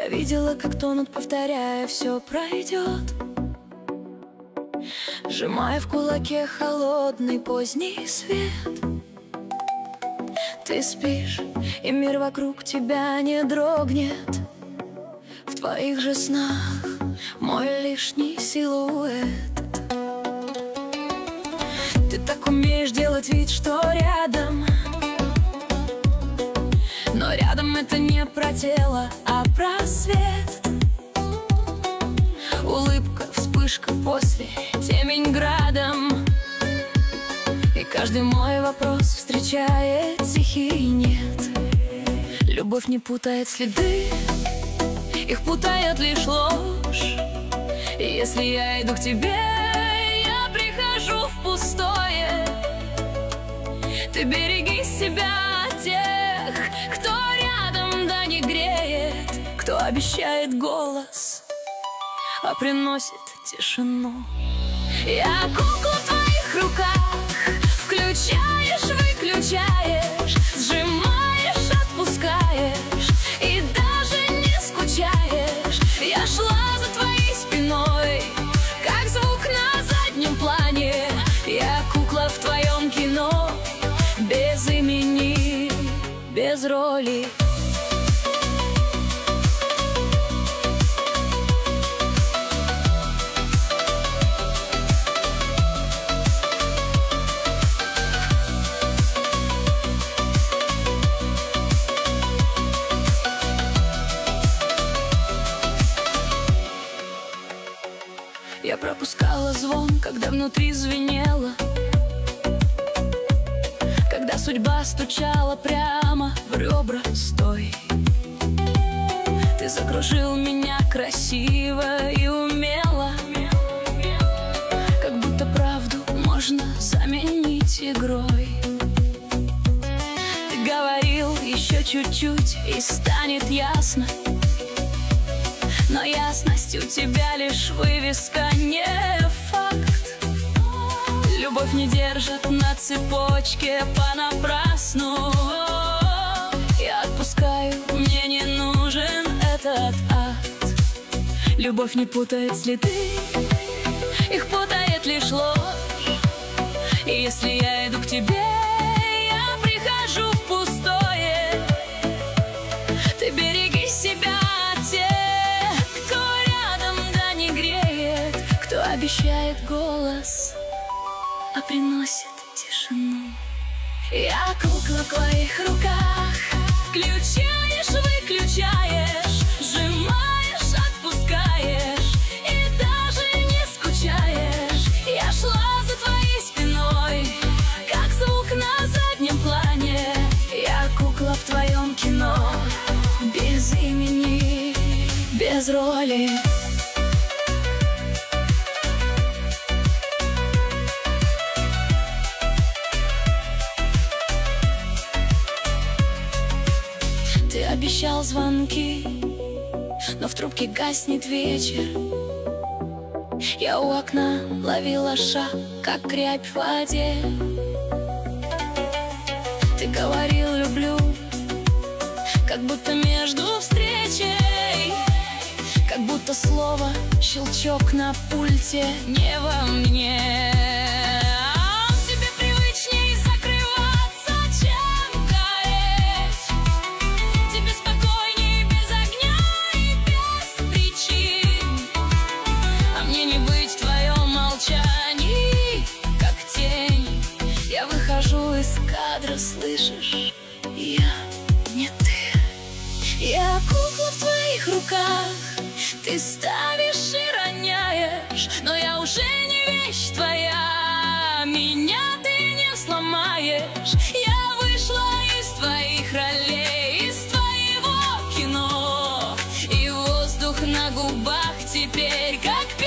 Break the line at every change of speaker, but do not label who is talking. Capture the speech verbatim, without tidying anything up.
видела, как тонут, повторяя: все пройдет. Сжимая в кулаке холодный поздний свет. Ты спишь, и мир вокруг тебя не дрогнет. В твоих же снах мой лишний силуэт. Ты так умеешь делать вид, что рядом, но рядом это не про тело, а про свет. Улыбка, вспышка, после темень градом. И каждый мой вопрос встречает тихий нет. Любовь не путает следы, их путает лишь ложь. И если я иду к тебе, я прихожу в пустое. Ты береги себя от тех, кто рядом, да не греет, кто обещает голос, а приносит тишину. Я кукла в твоих руках, включаешь, выключаешь, сжимаешь, отпускаешь, и даже не скучаешь. Я шла за твоей спиной, как звук на заднем плане. Я кукла в твоем кино, без имени, без роли. Я пропускала звон, когда внутри звенело, когда судьба стучала прямо в ребра. Стой! Ты закружил меня красиво и умело, как будто правду можно заменить игрой. Ты говорил: еще чуть-чуть и станет ясно. Но ясность у тебя лишь вывеска, не факт. Любовь не держит на цепочке понапрасну. Я отпускаю, мне не нужен этот акт. Любовь не путает следы, их путает лишь ложь. И если я иду к тебе, я прихожу в пустое. Ты береги себя от тех, кто обещает голос, а приносит тишину. Я кукла в твоих руках, включаешь, выключаешь, сжимаешь, отпускаешь, и даже не скучаешь. Я шла за твоей спиной, как звук на заднем плане. Я кукла в твоем кино, без имени, без роли. Ты обещал звонки, но в трубке гаснет вечер. Я у окна ловила шаг, как рябь в воде. Ты говорил: люблю, как будто между встречей, как будто слово щелчок на пульте не во мне. Из кадра, слышишь? Я не ты. Я кукла в твоих руках, ты ставишь и роняешь, но я уже не вещь твоя, меня ты не сломаешь. Я вышла из твоих ролей, из твоего кино, и воздух на губах теперь как